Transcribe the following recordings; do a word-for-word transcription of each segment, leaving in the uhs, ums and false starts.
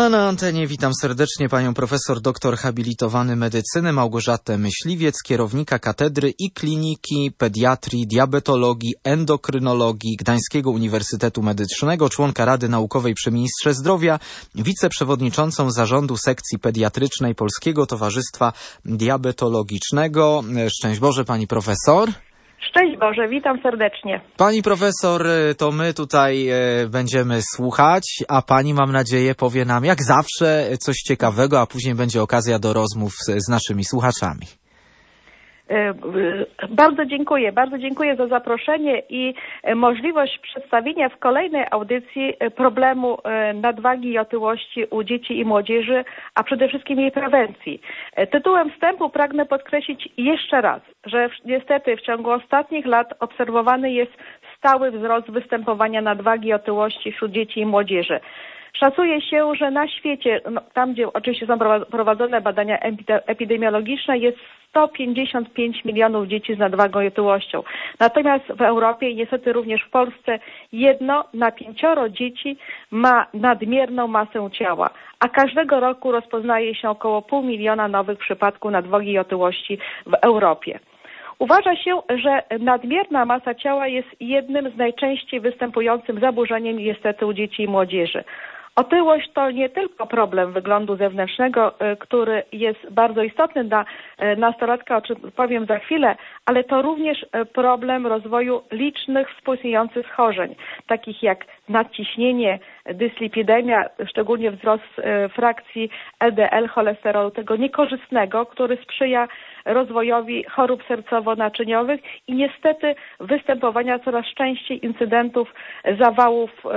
na antenie witam serdecznie panią profesor doktor habilitowany medycyny Małgorzatę Myśliwiec, kierownika Katedry i Kliniki Pediatrii, Diabetologii, Endokrynologii Gdańskiego Uniwersytetu Medycznego, członka Rady Naukowej przy Ministrze Zdrowia, wiceprzewodniczącą Zarządu Sekcji Pediatrycznej Polskiego Towarzystwa Diabetologicznego. Szczęść Boże, pani profesor. Szczęść Boże, witam serdecznie. Pani profesor, to my tutaj będziemy słuchać, a pani, mam nadzieję, powie nam jak zawsze coś ciekawego, a później będzie okazja do rozmów z naszymi słuchaczami. Bardzo dziękuję, bardzo dziękuję za zaproszenie i możliwość przedstawienia w kolejnej audycji problemu nadwagi i otyłości u dzieci i młodzieży, a przede wszystkim jej prewencji. Tytułem wstępu pragnę podkreślić jeszcze raz, że niestety w ciągu ostatnich lat obserwowany jest stały wzrost występowania nadwagi i otyłości wśród dzieci i młodzieży. Szacuje się, że na świecie, no, tam gdzie oczywiście są prowadzone badania epidemiologiczne, jest sto pięćdziesiąt pięć milionów dzieci z nadwagą i otyłością. Natomiast w Europie i niestety również w Polsce jedno na pięcioro dzieci ma nadmierną masę ciała, a każdego roku rozpoznaje się około pół miliona nowych przypadków nadwagi i otyłości w Europie. Uważa się, że nadmierna masa ciała jest jednym z najczęściej występujących zaburzeniem niestety u dzieci i młodzieży. Otyłość to nie tylko problem wyglądu zewnętrznego, który jest bardzo istotny dla nastolatka, o czym powiem za chwilę, ale to również problem rozwoju licznych współistniejących schorzeń, takich jak nadciśnienie, dyslipidemia, szczególnie wzrost frakcji L D L cholesterolu, tego niekorzystnego, który sprzyja rozwojowi chorób sercowo-naczyniowych i niestety występowania coraz częściej incydentów zawałów e,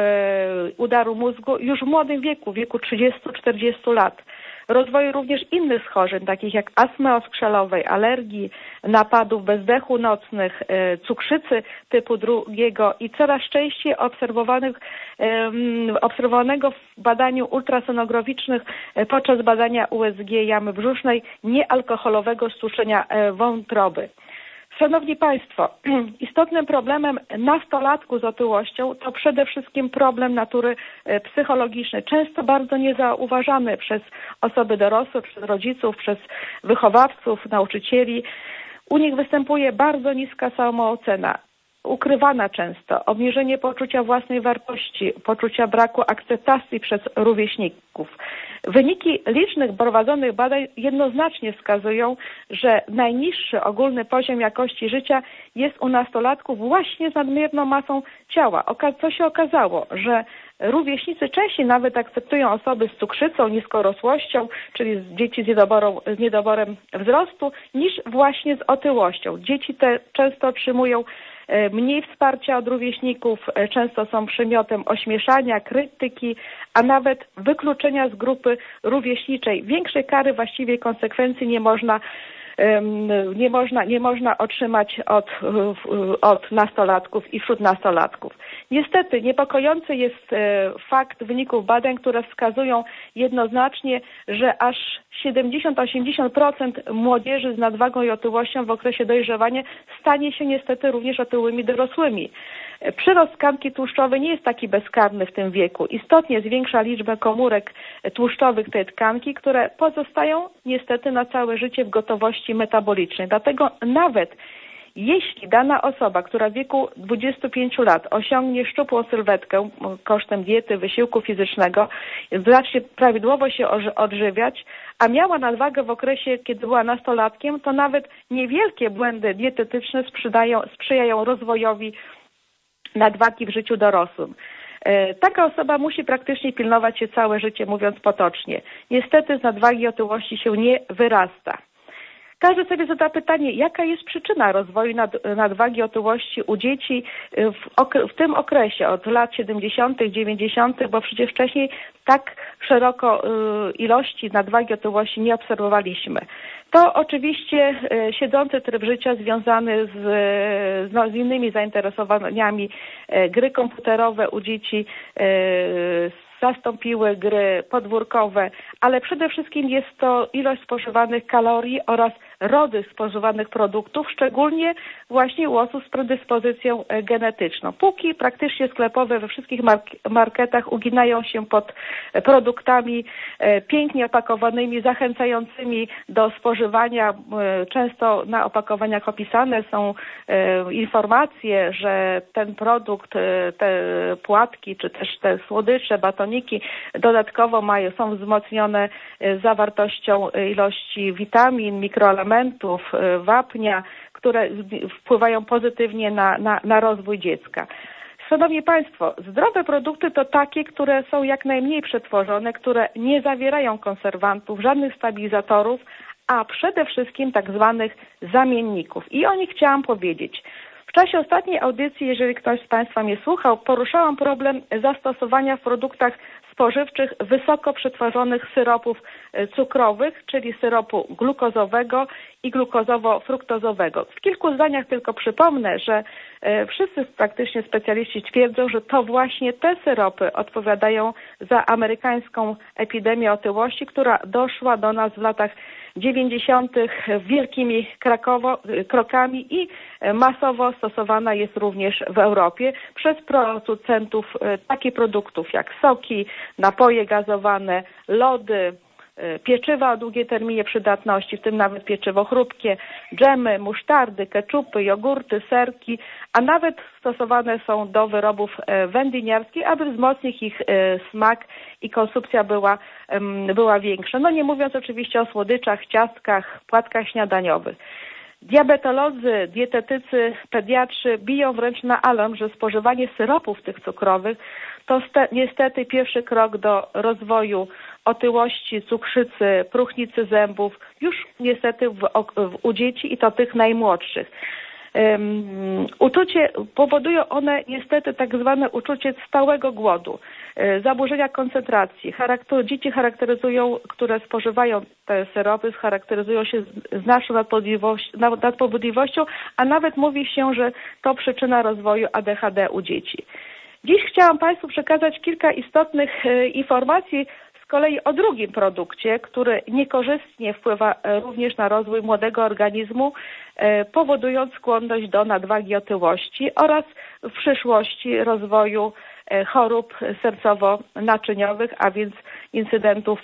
udaru mózgu już w młodym wieku, w wieku trzydziestu do czterdziestu lat. Rozwoju również innych schorzeń, takich jak astmy oskrzelowej, alergii, napadów bezdechu nocnych, e, cukrzycy typu drugiego i coraz częściej obserwowanych, e, obserwowanego w badaniu ultrasonograficznych e, podczas badania U S G jamy brzusznej niealkoholowego stłuczenia e, wątroby. Szanowni Państwo, istotnym problemem nastolatków z otyłością to przede wszystkim problem natury psychologicznej, często bardzo niezauważany przez osoby dorosłe, przez rodziców, przez wychowawców, nauczycieli. U nich występuje bardzo niska samoocena, ukrywana często, obniżenie poczucia własnej wartości, poczucia braku akceptacji przez rówieśników. Wyniki licznych prowadzonych badań jednoznacznie wskazują, że najniższy ogólny poziom jakości życia jest u nastolatków właśnie z nadmierną masą ciała. Co się okazało, że rówieśnicy częściej nawet akceptują osoby z cukrzycą, niskorosłością, czyli z dzieci z niedoborą, z niedoborem wzrostu, niż właśnie z otyłością. Dzieci te często otrzymują mniej wsparcia od rówieśników, często są przymiotem ośmieszania, krytyki, a nawet wykluczenia z grupy rówieśniczej. Większej kary, właściwie konsekwencji nie można Nie można, nie można otrzymać od, od nastolatków i wśród nastolatków. Niestety niepokojący jest fakt wyników badań, które wskazują jednoznacznie, że aż siedemdziesiąt do osiemdziesięciu procent młodzieży z nadwagą i otyłością w okresie dojrzewania stanie się niestety również otyłymi dorosłymi. Przyrost tkanki tłuszczowej nie jest taki bezkarny w tym wieku. Istotnie zwiększa liczbę komórek tłuszczowych tej tkanki, które pozostają niestety na całe życie w gotowości metabolicznej. Dlatego nawet jeśli dana osoba, która w wieku dwudziestu pięciu lat osiągnie szczupłą sylwetkę kosztem diety, wysiłku fizycznego, zacznie prawidłowo się odżywiać, a miała nadwagę w okresie, kiedy była nastolatkiem, to nawet niewielkie błędy dietetyczne sprzyjają, sprzyjają rozwojowi nadwagi w życiu dorosłym. Taka osoba musi praktycznie pilnować się całe życie, mówiąc potocznie. Niestety z nadwagi i otyłości się nie wyrasta. Każdy sobie zada pytanie, jaka jest przyczyna rozwoju nad, nadwagi i otyłości u dzieci w, okre, w tym okresie od lat siedemdziesiątych, dziewięćdziesiątych, bo przecież wcześniej tak szeroko y, ilości nadwagi i otyłości nie obserwowaliśmy. To oczywiście y, siedzący tryb życia związany z, z, no, z innymi zainteresowaniami, y, gry komputerowe u dzieci, y, zastąpiły gry podwórkowe, ale przede wszystkim jest to ilość spożywanych kalorii oraz rody spożywanych produktów, szczególnie właśnie u osób z predyspozycją genetyczną. Półki praktycznie sklepowe we wszystkich marketach uginają się pod produktami pięknie opakowanymi, zachęcającymi do spożywania. Często na opakowaniach opisane są informacje, że ten produkt, te płatki, czy też te słodycze, batoniki dodatkowo mają, są wzmocnione zawartością ilości witamin, mikroelementów, wapnia, które wpływają pozytywnie na, na, na rozwój dziecka. Szanowni Państwo, zdrowe produkty to takie, które są jak najmniej przetworzone, które nie zawierają konserwantów, żadnych stabilizatorów, a przede wszystkim tak zwanych zamienników. I o nich chciałam powiedzieć. W czasie ostatniej audycji, jeżeli ktoś z Państwa mnie słuchał, poruszałam problem zastosowania w produktach spożywczych wysoko przetworzonych syropów cukrowych, czyli syropu glukozowego i glukozowo-fruktozowego. W kilku zdaniach tylko przypomnę, że wszyscy praktycznie specjaliści twierdzą, że to właśnie te syropy odpowiadają za amerykańską epidemię otyłości, która doszła do nas w latach dziewięćdziesiątych wielkimi krakowo, krokami i masowo stosowana jest również w Europie przez producentów takich produktów jak soki, napoje gazowane, lody, pieczywa o długiej terminie przydatności, w tym nawet pieczywo chrupkie, dżemy, musztardy, keczupy, jogurty, serki, a nawet stosowane są do wyrobów wędliniarskich, aby wzmocnić ich smak i konsumpcja była, była większa. No nie mówiąc oczywiście o słodyczach, ciastkach, płatkach śniadaniowych. Diabetolodzy, dietetycy, pediatrzy biją wręcz na alarm, że spożywanie syropów tych cukrowych to niestety pierwszy krok do rozwoju otyłości, cukrzycy, próchnicy zębów, już niestety w, w, u dzieci i to tych najmłodszych. Um, uczucie, powodują one niestety tak zwane uczucie stałego głodu, e, zaburzenia koncentracji. Charakter, dzieci charakteryzują, które spożywają te syropy, charakteryzują się znaczną nadpobudliwością, nadpobudliwością, a nawet mówi się, że to przyczyna rozwoju A D H D u dzieci. Dziś chciałam Państwu przekazać kilka istotnych e, informacji z kolei o drugim produkcie, który niekorzystnie wpływa również na rozwój młodego organizmu, powodując skłonność do nadwagi i otyłości oraz w przyszłości rozwoju chorób sercowo-naczyniowych, a więc incydentów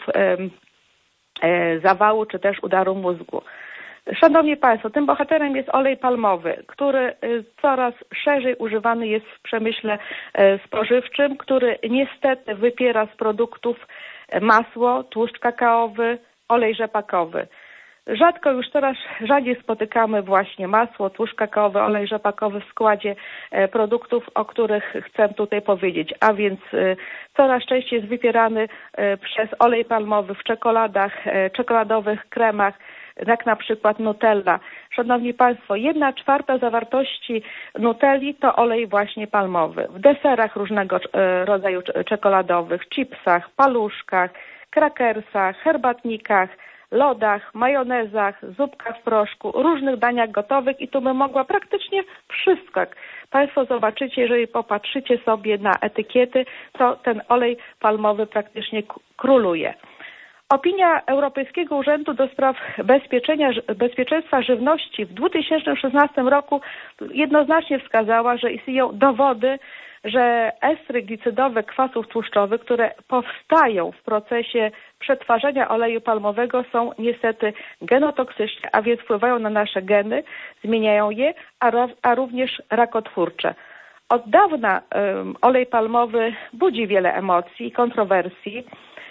zawału czy też udaru mózgu. Szanowni Państwo, tym bohaterem jest olej palmowy, który coraz szerzej używany jest w przemyśle spożywczym, który niestety wypiera z produktów masło, tłuszcz kakaowy, olej rzepakowy. Rzadko już coraz rzadziej spotykamy właśnie masło, tłuszcz kakaowy, olej rzepakowy w składzie produktów, o których chcę tutaj powiedzieć, a więc coraz częściej jest wypierany przez olej palmowy w czekoladach, czekoladowych kremach, jak na przykład Nutella. Szanowni Państwo, jedna czwarta zawartości Nutelli to olej właśnie palmowy. W deserach różnego rodzaju czekoladowych, chipsach, paluszkach, krakersach, herbatnikach, lodach, majonezach, zupkach w proszku, różnych daniach gotowych i tu bym mogła praktycznie wszystko. Państwo zobaczycie, jeżeli popatrzycie sobie na etykiety, to ten olej palmowy praktycznie króluje. Opinia Europejskiego Urzędu do Spraw Bezpieczeństwa Żywności w dwa tysiące szesnastym roku jednoznacznie wskazała, że istnieją dowody, że estry glicydowe kwasów tłuszczowych, które powstają w procesie przetwarzania oleju palmowego, są niestety genotoksyczne, a więc wpływają na nasze geny, zmieniają je, a, a również rakotwórcze. Od dawna um, olej palmowy budzi wiele emocji i kontrowersji.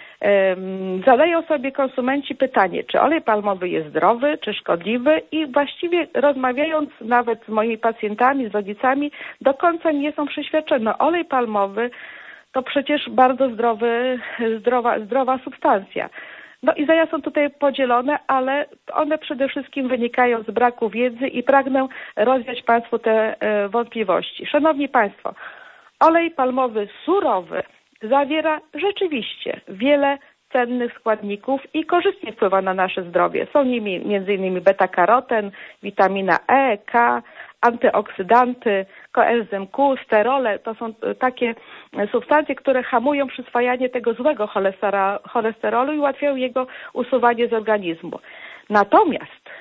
Zadają sobie konsumenci pytanie, czy olej palmowy jest zdrowy, czy szkodliwy i właściwie rozmawiając nawet z moimi pacjentami, z rodzicami, do końca nie są przeświadczeni. No, olej palmowy to przecież bardzo zdrowy, zdrowa, zdrowa substancja. No i zdania są tutaj podzielone, ale one przede wszystkim wynikają z braku wiedzy i pragnę rozwiać Państwu te wątpliwości. Szanowni Państwo, olej palmowy surowy zawiera rzeczywiście wiele cennych składników i korzystnie wpływa na nasze zdrowie. Są nimi między innymi beta-karoten, witamina E, K, antyoksydanty, koenzym Q, sterole. To są takie substancje, które hamują przyswajanie tego złego cholesterolu i ułatwiają jego usuwanie z organizmu. Natomiast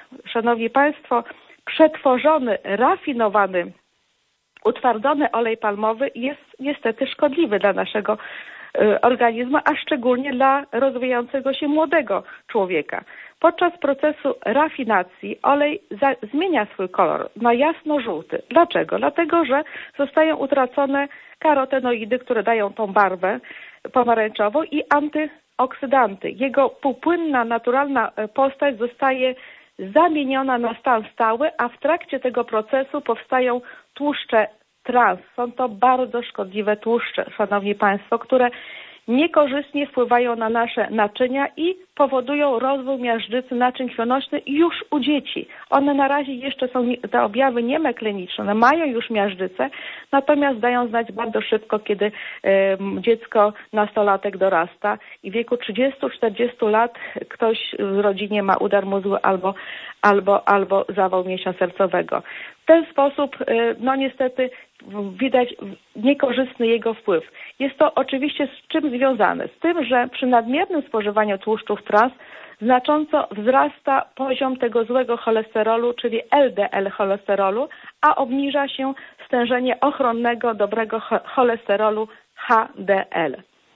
szanowni państwo, przetworzony, rafinowany, utwardzony olej palmowy jest niestety szkodliwy dla naszego organizmu, a szczególnie dla rozwijającego się młodego człowieka. Podczas procesu rafinacji olej za, zmienia swój kolor na jasno-żółty. Dlaczego? Dlatego, że zostają utracone karotenoidy, które dają tą barwę pomarańczową i antyoksydanty. Jego półpłynna, naturalna postać zostaje zamieniona na stan stały, a w trakcie tego procesu powstają tłuszcze trans. Są to bardzo szkodliwe tłuszcze, szanowni państwo, które niekorzystnie wpływają na nasze naczynia i powodują rozwój miażdżycy naczyń krwionośnych już u dzieci. One na razie jeszcze są, te objawy niemekliniczne, one mają już miażdżycę, natomiast dają znać bardzo szybko, kiedy y, dziecko, nastolatek dorasta i w wieku trzydziestu czterdziestu lat ktoś w rodzinie ma udar mózgu albo, albo, albo zawał mięśnia sercowego. W ten sposób, y, no niestety, widać niekorzystny jego wpływ. Jest to oczywiście z czym związane? Z tym, że przy nadmiernym spożywaniu tłuszczów trans znacząco wzrasta poziom tego złego cholesterolu, czyli L D L cholesterolu, a obniża się stężenie ochronnego dobrego cholesterolu H D L.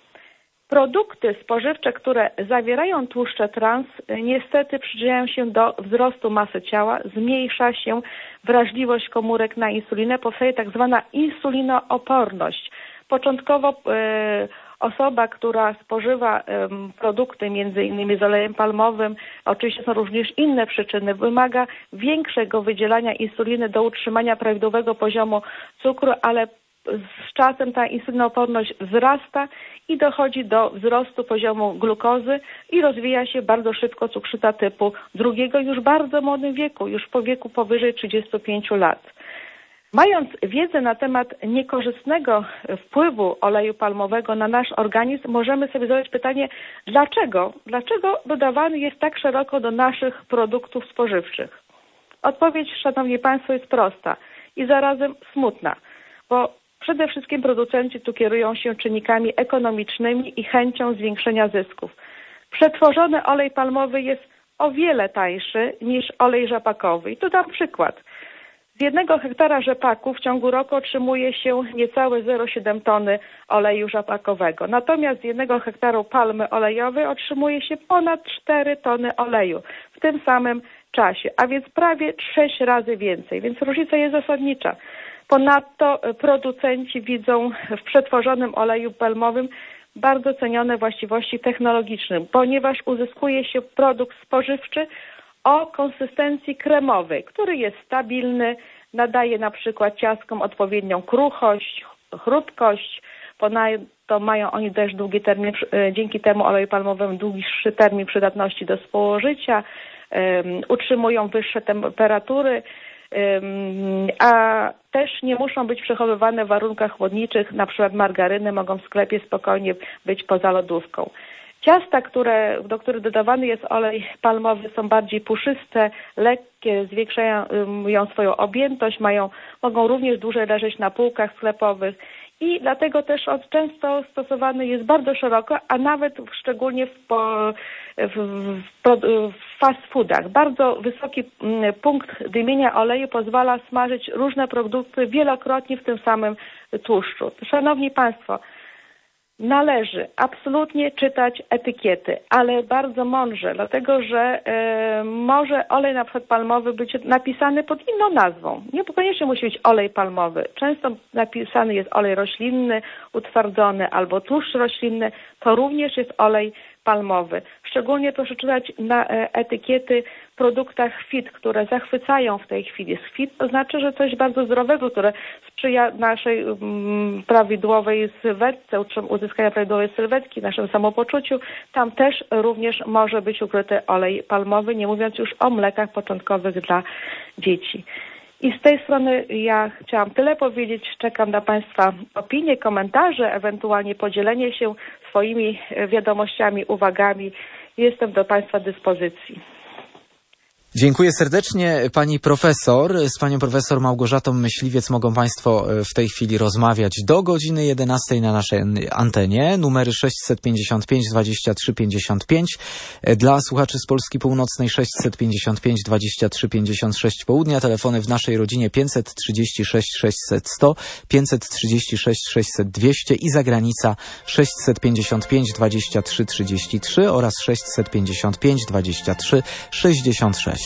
Produkty spożywcze, które zawierają tłuszcze trans, niestety przyczyniają się do wzrostu masy ciała, zmniejsza się wrażliwość komórek na insulinę, powstaje tak zwana insulinooporność. Początkowo y, osoba, która spożywa y, produkty między innymi z olejem palmowym, oczywiście są również inne przyczyny, wymaga większego wydzielania insuliny do utrzymania prawidłowego poziomu cukru, ale z czasem ta insulinooporność wzrasta i dochodzi do wzrostu poziomu glukozy i rozwija się bardzo szybko cukrzyca typu drugiego już w bardzo młodym wieku, już po wieku powyżej trzydziestu pięciu lat. Mając wiedzę na temat niekorzystnego wpływu oleju palmowego na nasz organizm, możemy sobie zadać pytanie, dlaczego? Dlaczego dodawany jest tak szeroko do naszych produktów spożywczych? Odpowiedź, szanowni państwo, jest prosta i zarazem smutna, bo przede wszystkim producenci tu kierują się czynnikami ekonomicznymi i chęcią zwiększenia zysków. Przetworzony olej palmowy jest o wiele tańszy niż olej rzepakowy. I tu dam przykład. Z jednego hektara rzepaku w ciągu roku otrzymuje się niecałe zero przecinek siedem tony oleju rzepakowego. Natomiast z jednego hektaru palmy olejowej otrzymuje się ponad cztery tony oleju w tym samym czasie, a więc prawie sześć razy więcej, więc różnica jest zasadnicza. Ponadto producenci widzą w przetworzonym oleju palmowym bardzo cenione właściwości technologiczne, ponieważ uzyskuje się produkt spożywczy o konsystencji kremowej, który jest stabilny, nadaje na przykład ciastkom odpowiednią kruchość, chrupkość. Ponadto mają oni też długi termin, dzięki temu oleju palmowemu dłuższy termin przydatności do spożycia, um, utrzymują wyższe temperatury, a też nie muszą być przechowywane w warunkach chłodniczych, na przykład margaryny mogą w sklepie spokojnie być poza lodówką. Ciasta, które, do których dodawany jest olej palmowy, są bardziej puszyste, lekkie, zwiększają swoją objętość, mają, mogą również dłużej leżeć na półkach sklepowych i dlatego też on często stosowany jest bardzo szeroko, a nawet szczególnie w, po, w, w, w fast foodach. Bardzo wysoki punkt dymienia oleju pozwala smażyć różne produkty wielokrotnie w tym samym tłuszczu. Szanowni Państwo, należy absolutnie czytać etykiety, ale bardzo mądrze, dlatego że y, może olej na przykład palmowy być napisany pod inną nazwą. Nie koniecznie musi być olej palmowy. Często napisany jest olej roślinny, utwardzony albo tłuszcz roślinny. To również jest olej palmowy. Szczególnie proszę czytać na etykiety w produktach fit, które zachwycają w tej chwili. Fit to znaczy, że coś bardzo zdrowego, które sprzyja naszej um, prawidłowej sylwetce, uzyskania prawidłowej sylwetki, naszym samopoczuciu. Tam też również może być ukryty olej palmowy, nie mówiąc już o mlekach początkowych dla dzieci. I z tej strony ja chciałam tyle powiedzieć. Czekam na Państwa opinie, komentarze, ewentualnie podzielenie się swoimi wiadomościami, uwagami. Jestem do Państwa dyspozycji. Dziękuję serdecznie pani profesor. Z panią profesor Małgorzatą Myśliwiec mogą państwo w tej chwili rozmawiać do godziny jedenastej na naszej antenie. Numery sześćset pięćdziesiąt pięć dwadzieścia trzy pięćdziesiąt pięć. Dla słuchaczy z Polski Północnej sześćset pięćdziesiąt pięć dwadzieścia trzy pięćdziesiąt sześć południa. Telefony w naszej rodzinie pięćset trzydzieści sześć sześćset sto, pięćset trzydzieści sześć sześćset dwieście i zagranica sześćset pięćdziesiąt pięć dwadzieścia trzy trzydzieści trzy oraz sześćset pięćdziesiąt pięć dwadzieścia trzy sześćdziesiąt sześć.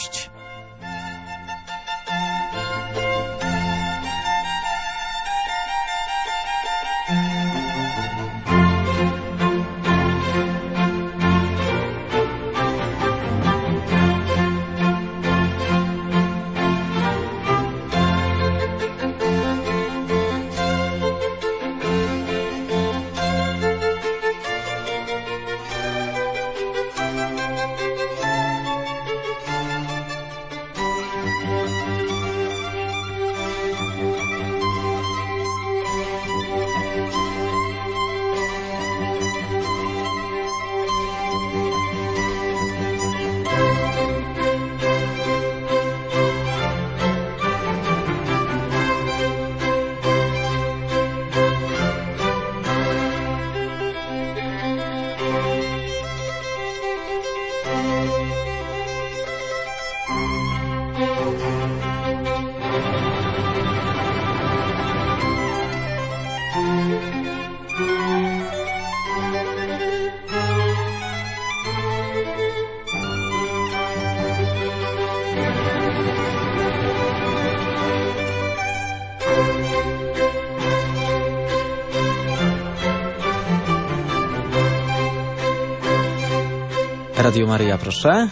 Radio Maryja, proszę.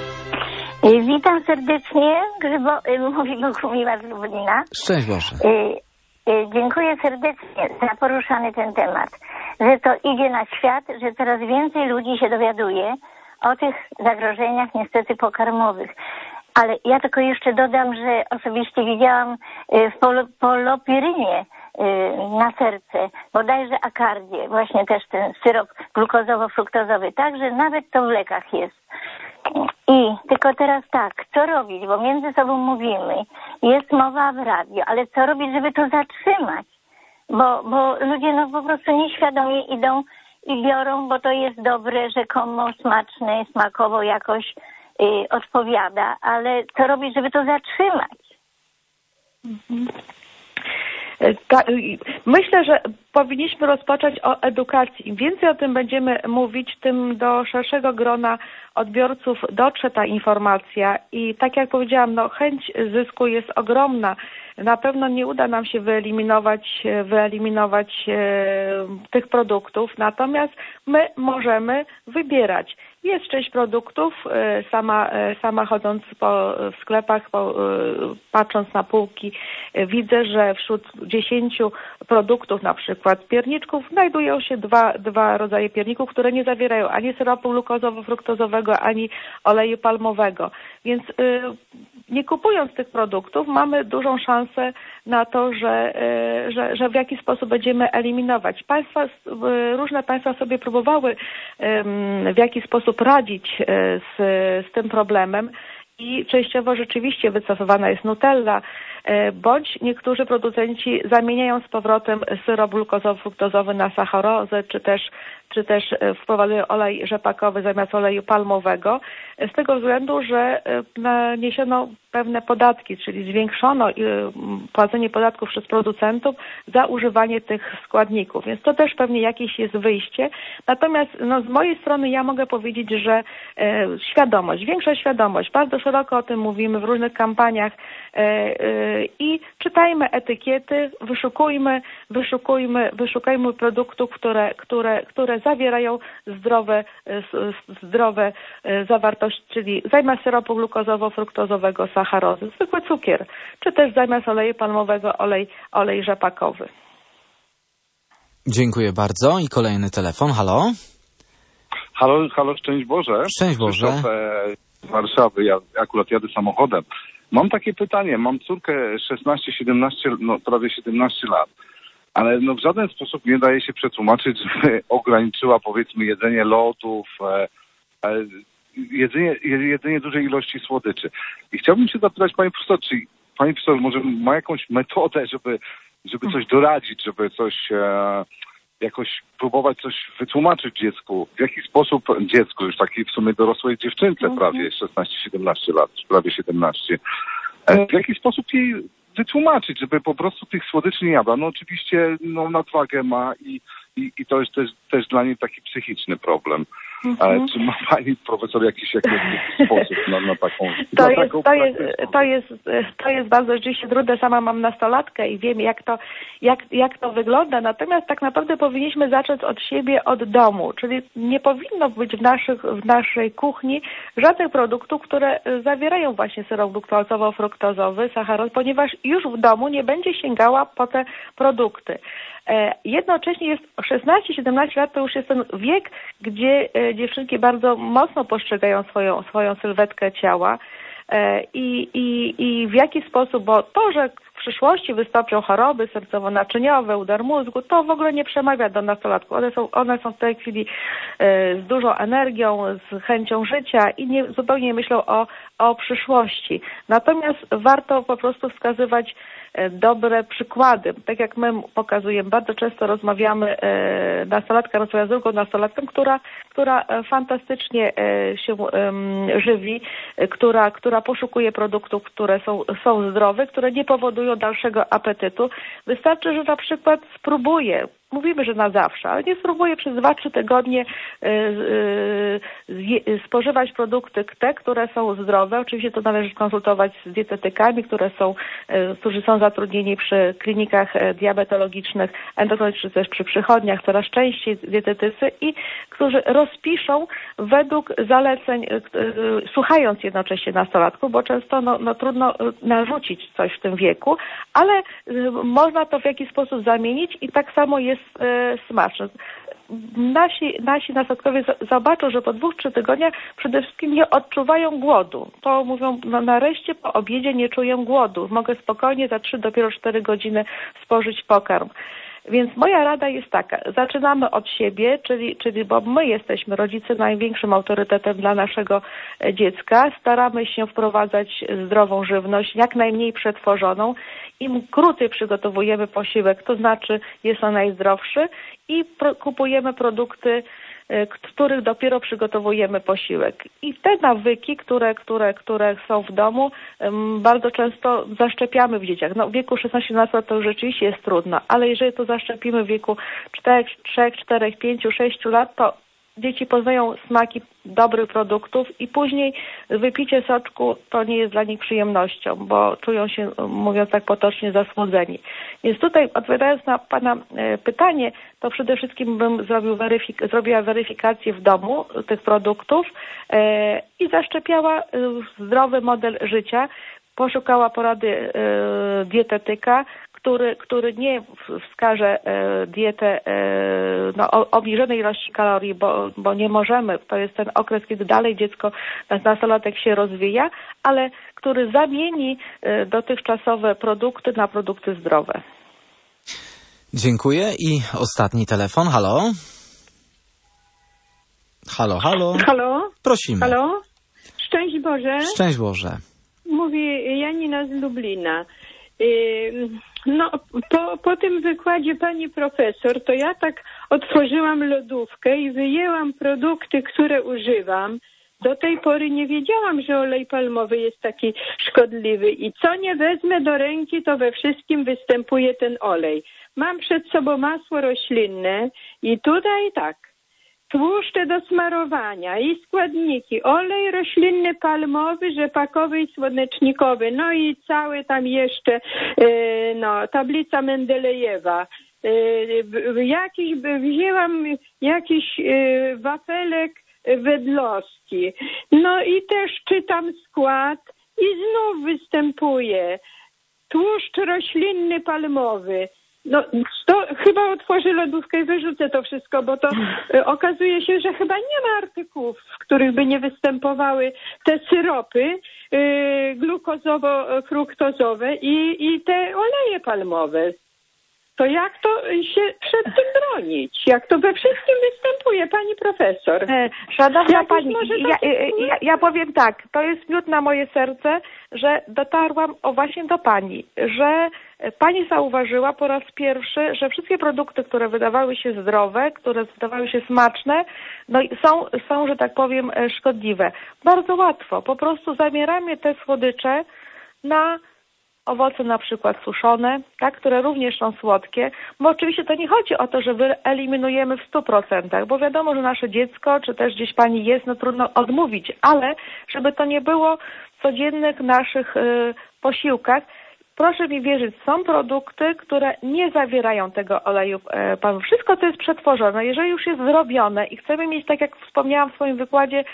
Witam serdecznie, Grzybo, mówi Bogumiła z Lublina. Szczęść Boże. Dziękuję serdecznie za poruszany ten temat, że to idzie na świat, że coraz więcej ludzi się dowiaduje o tych zagrożeniach niestety pokarmowych. Ale ja tylko jeszcze dodam, że osobiście widziałam w pol- polopirynie na serce, bodajże akardię, właśnie też ten syrop glukozowo-fruktozowy, także nawet to w lekach jest. I tylko teraz tak, co robić, bo między sobą mówimy, jest mowa w radio, ale co robić, żeby to zatrzymać? Bo, bo ludzie no po prostu nieświadomie idą i biorą, bo to jest dobre, rzekomo smaczne, smakowo jakoś y, odpowiada, ale co robić, żeby to zatrzymać? Mhm. Ta, myślę, że powinniśmy rozpocząć od edukacji. Im więcej o tym będziemy mówić, tym do szerszego grona odbiorców dotrze ta informacja i tak jak powiedziałam, no chęć zysku jest ogromna. Na pewno nie uda nam się wyeliminować, wyeliminować e, tych produktów, natomiast my możemy wybierać. Jest część produktów, e, sama, e, sama chodząc po w sklepach, po, e, patrząc na półki, e, widzę, że wśród dziesięciu produktów, na przykład pierniczków, znajdują się dwa, dwa rodzaje pierników, które nie zawierają ani syropu glukozowo-fruktozowego, ani oleju palmowego. Więc e, nie kupując tych produktów, mamy dużą szansę na to, że, że, że w jakiś sposób będziemy eliminować. Państwa, różne państwa sobie próbowały w jakiś sposób radzić z, z tym problemem i częściowo rzeczywiście wycofywana jest Nutella, bądź niektórzy producenci zamieniają z powrotem syrop glukozowo-fruktozowy na sacharozę, czy też czy też wprowadzają olej rzepakowy zamiast oleju palmowego, z tego względu, że naniesiono pewne podatki, czyli zwiększono płacenie podatków przez producentów za używanie tych składników, więc to też pewnie jakieś jest wyjście. Natomiast no, z mojej strony ja mogę powiedzieć, że e, świadomość, większa świadomość, bardzo szeroko o tym mówimy w różnych kampaniach e, e, i czytajmy etykiety, wyszukujmy, wyszukujmy, wyszukajmy produktów, które, które, które zawierają zdrowe, zdrowe zawartości, czyli zamiast syropu glukozowo-fruktozowego sacharozy, zwykły cukier, czy też zamiast oleju palmowego olej, olej rzepakowy. Dziękuję bardzo. I kolejny telefon. Halo? Halo, halo, szczęść Boże. Szczęść Boże. Z Warszawy, ja akurat jadę samochodem. Mam takie pytanie, mam córkę szesnaście siedemnaście, no prawie siedemnaście lat. Ale no w żaden sposób nie daje się przetłumaczyć, żeby ograniczyła powiedzmy jedzenie lodów. E, e, jedzenie, jedzenie dużej ilości słodyczy. I chciałbym się zapytać pani profesor, czy pani profesor może ma jakąś metodę, żeby, żeby coś doradzić, żeby coś e, jakoś próbować coś wytłumaczyć dziecku, w jaki sposób dziecku, już takiej w sumie dorosłej dziewczynce mm-hmm. prawie szesnaście siedemnaście lat, prawie siedemnaście, e, w jaki sposób jej wytłumaczyć, żeby po prostu tych słodyczy nie jadła. No oczywiście no, nadwagę ma i, i, i to jest też, też dla niej taki psychiczny problem. Mm-hmm. Ale czy ma pani profesor jakiś, jakiś sposób na, na taką... To na jest, taką to, jest, to, jest, to jest bardzo rzeczywiście trudne. Sama mam nastolatkę i wiem, jak to, jak, jak to wygląda. Natomiast tak naprawdę powinniśmy zacząć od siebie, od domu. Czyli nie powinno być w, naszych, w naszej kuchni żadnych produktów, które zawierają właśnie syrop glukoozowo-fruktozowy, sacharoz, ponieważ już w domu nie będzie sięgała po te produkty. Jednocześnie jest szesnaście siedemnaście lat, to już jest ten wiek, gdzie dziewczynki bardzo mocno postrzegają swoją, swoją sylwetkę ciała i, i, i w jaki sposób, bo to, że w przyszłości wystąpią choroby sercowo-naczyniowe, udar mózgu, to w ogóle nie przemawia do nastolatków. One są, one są w tej chwili z dużą energią, z chęcią życia i nie, zupełnie nie myślą o, o przyszłości. Natomiast warto po prostu wskazywać dobre przykłady. Tak jak my pokazujemy, bardzo często rozmawiamy, e, nastolatka rozmawia z drugą nastolatką, która, która fantastycznie e, się e, żywi, e, która, która poszukuje produktów, które są, są zdrowe, które nie powodują dalszego apetytu. Wystarczy, że na przykład spróbuje. Mówimy, że na zawsze, ale nie spróbuję przez dwa trzy tygodnie y, y, spożywać produkty te, które są zdrowe. Oczywiście to należy skonsultować z dietetykami, które są, y, którzy są zatrudnieni przy klinikach diabetologicznych, endokrynologicznych, też przy przychodniach, coraz częściej dietetycy i którzy rozpiszą według zaleceń, y, y, słuchając jednocześnie nastolatków, bo często no, no, trudno narzucić coś w tym wieku, ale y, można to w jakiś sposób zamienić i tak samo jest smaczne. Nasi, nasi nastolatkowie zobaczą, że po dwóch, trzy tygodniach przede wszystkim nie odczuwają głodu. To mówią, no nareszcie po obiedzie nie czuję głodu. Mogę spokojnie za trzy, dopiero cztery godziny spożyć pokarm. Więc moja rada jest taka, zaczynamy od siebie, czyli, czyli bo my jesteśmy rodzice największym autorytetem dla naszego dziecka, staramy się wprowadzać zdrową żywność, jak najmniej przetworzoną. Im krócej przygotowujemy posiłek, to znaczy jest on najzdrowszy i pro, kupujemy produkty, których dopiero przygotowujemy posiłek. I te nawyki, które, które, które są w domu, bardzo często zaszczepiamy w dzieciach. No w wieku szesnaście siedemnaście lat to już rzeczywiście jest trudno, ale jeżeli to zaszczepimy w wieku czterech, trzech, czterech, pięciu, sześciu lat, to dzieci poznają smaki dobrych produktów i później wypicie soczku to nie jest dla nich przyjemnością, bo czują się, mówiąc tak potocznie, zasłodzeni. Więc tutaj odpowiadając na Pana pytanie, to przede wszystkim bym zrobił weryfik- zrobiła weryfikację w domu tych produktów e, i zaszczepiała e, zdrowy model życia, poszukała porady e, dietetyka, który, który nie wskaże e, dietę e, no, o obniżonej ilości kalorii, bo, bo nie możemy, to jest ten okres, kiedy dalej dziecko, nastolatek się rozwija, ale który zamieni e, dotychczasowe produkty na produkty zdrowe. Dziękuję i ostatni telefon. Halo? Halo, halo? Halo? Prosimy. Halo? Szczęść Boże. Szczęść Boże. Mówi Janina z Lublina. No, po, po tym wykładzie pani profesor, to ja tak otworzyłam lodówkę i wyjęłam produkty, które używam. Do tej pory nie wiedziałam, że olej palmowy jest taki szkodliwy i co nie wezmę do ręki, to we wszystkim występuje ten olej. Mam przed sobą masło roślinne i tutaj tak, tłuszcze do smarowania i składniki, olej roślinny palmowy, rzepakowy i słonecznikowy, no i cały tam jeszcze yy, no, tablica Mendelejewa. Yy, jakiś, wzięłam jakiś yy, wafelek wedlowski. No i też czytam skład i znów występuje tłuszcz roślinny palmowy. No to chyba otworzę lodówkę i wyrzucę to wszystko, bo to y, okazuje się, że chyba nie ma artykułów, w których by nie występowały te syropy y, glukozowo-fruktozowe i, i te oleje palmowe. to jak to się przed tym bronić? Jak to we wszystkim występuje, pani profesor? E, Szanowna Jakiś pani, może ja, taki ja, ja powiem tak, to jest miód na moje serce, że dotarłam o właśnie do pani, że pani zauważyła po raz pierwszy, że wszystkie produkty, które wydawały się zdrowe, które wydawały się smaczne, no i są, są, że tak powiem, szkodliwe. Bardzo łatwo, po prostu zamieramy te słodycze na owoce na przykład suszone, tak, które również są słodkie, bo oczywiście to nie chodzi o to, że wyeliminujemy w stu procentach, bo wiadomo, że nasze dziecko, czy też gdzieś pani jest, no trudno odmówić, ale żeby to nie było w codziennych naszych y, posiłkach, proszę mi wierzyć, są produkty, które nie zawierają tego oleju palmowego. Wszystko to jest przetworzone. Jeżeli już jest zrobione i chcemy mieć, tak jak wspomniałam w swoim wykładzie,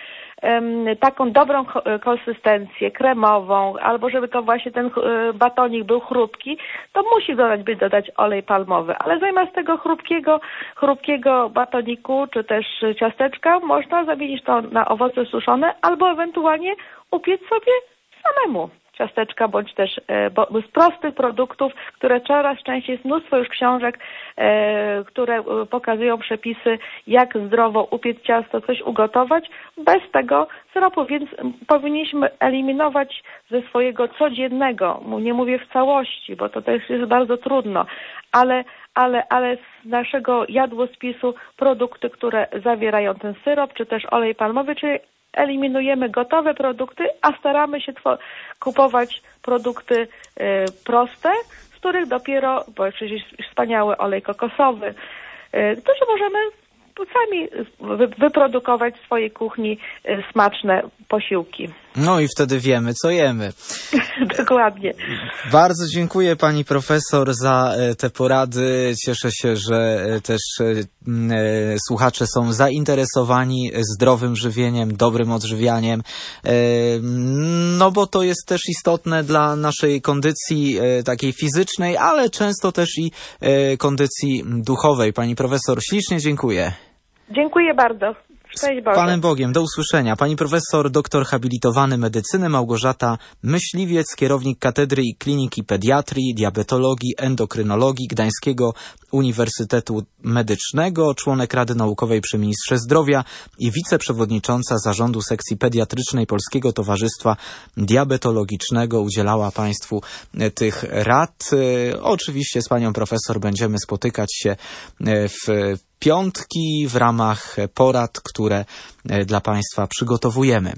taką dobrą konsystencję, kremową, albo żeby to właśnie ten batonik był chrupki, to musi dodać, być dodać olej palmowy. Ale zamiast tego chrupkiego, chrupkiego batoniku, czy też ciasteczka, można zamienić to na owoce suszone, albo ewentualnie upiec sobie samemu ciasteczka, bądź też e, bo, z prostych produktów, które coraz częściej jest mnóstwo już książek, e, które e, pokazują przepisy, jak zdrowo upiec ciasto, coś ugotować. Bez tego syropu, więc powinniśmy eliminować ze swojego codziennego, nie mówię w całości, bo to też jest bardzo trudno, ale, ale, ale z naszego jadłospisu produkty, które zawierają ten syrop, czy też olej palmowy, czyli eliminujemy gotowe produkty, a staramy się kupować produkty y, proste, z których dopiero, bo przecież wspaniały olej kokosowy, y, to, że możemy sami wy, wyprodukować w swojej kuchni y, smaczne posiłki. No i wtedy wiemy, co jemy. Dokładnie. Bardzo dziękuję pani profesor za te porady. Cieszę się, że też słuchacze są zainteresowani zdrowym żywieniem, dobrym odżywianiem. No bo to jest też istotne dla naszej kondycji takiej fizycznej, ale często też i kondycji duchowej. Pani profesor, ślicznie dziękuję. Dziękuję bardzo. Z Panem Bogiem, do usłyszenia. Pani profesor, doktor habilitowany medycyny Małgorzata Myśliwiec, kierownik Katedry i Kliniki Pediatrii, Diabetologii, Endokrynologii Gdańskiego Uniwersytetu Medycznego, członek Rady Naukowej przy Ministrze Zdrowia i wiceprzewodnicząca Zarządu Sekcji Pediatrycznej Polskiego Towarzystwa Diabetologicznego, udzielała Państwu tych rad. Oczywiście z Panią profesor będziemy spotykać się w piątki w ramach porad, które dla Państwa przygotowujemy.